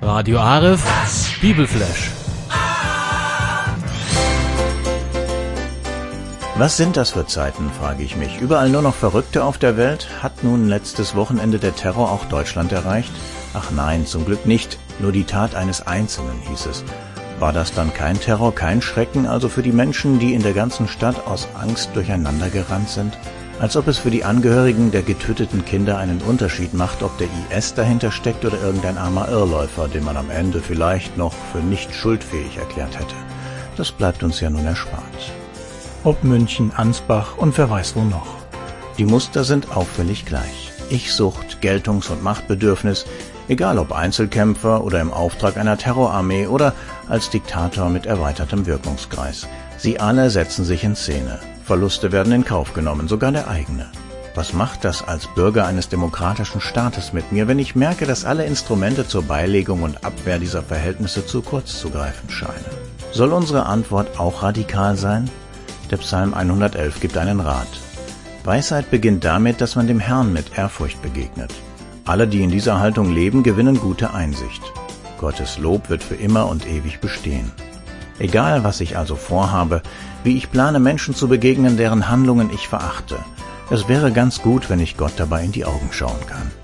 Radio Aref, Bibelflash. Was sind das für Zeiten, frage ich mich. Überall nur noch Verrückte auf der Welt? Hat nun letztes Wochenende der Terror auch Deutschland erreicht? Ach nein, zum Glück nicht. Nur die Tat eines Einzelnen, hieß es. War das dann kein Terror, kein Schrecken, also für die Menschen, die in der ganzen Stadt aus Angst durcheinander gerannt sind? Als ob es für die Angehörigen der getöteten Kinder einen Unterschied macht, ob der IS dahinter steckt oder irgendein armer Irrläufer, den man am Ende vielleicht noch für nicht schuldfähig erklärt hätte. Das bleibt uns ja nun erspart. Ob München, Ansbach und wer weiß wo noch. Die Muster sind auffällig gleich. Ich-Sucht, Geltungs- und Machtbedürfnis, egal ob Einzelkämpfer oder im Auftrag einer Terrorarmee oder als Diktator mit erweitertem Wirkungskreis. Sie alle setzen sich in Szene. Verluste werden in Kauf genommen, sogar der eigene. Was macht das als Bürger eines demokratischen Staates mit mir, wenn ich merke, dass alle Instrumente zur Beilegung und Abwehr dieser Verhältnisse zu kurz zu greifen scheinen? Soll unsere Antwort auch radikal sein? Der Psalm 111 gibt einen Rat. Weisheit beginnt damit, dass man dem Herrn mit Ehrfurcht begegnet. Alle, die in dieser Haltung leben, gewinnen gute Einsicht. Gottes Lob wird für immer und ewig bestehen. Egal, was ich also vorhabe, wie ich plane, Menschen zu begegnen, deren Handlungen ich verachte. Es wäre ganz gut, wenn ich Gott dabei in die Augen schauen kann.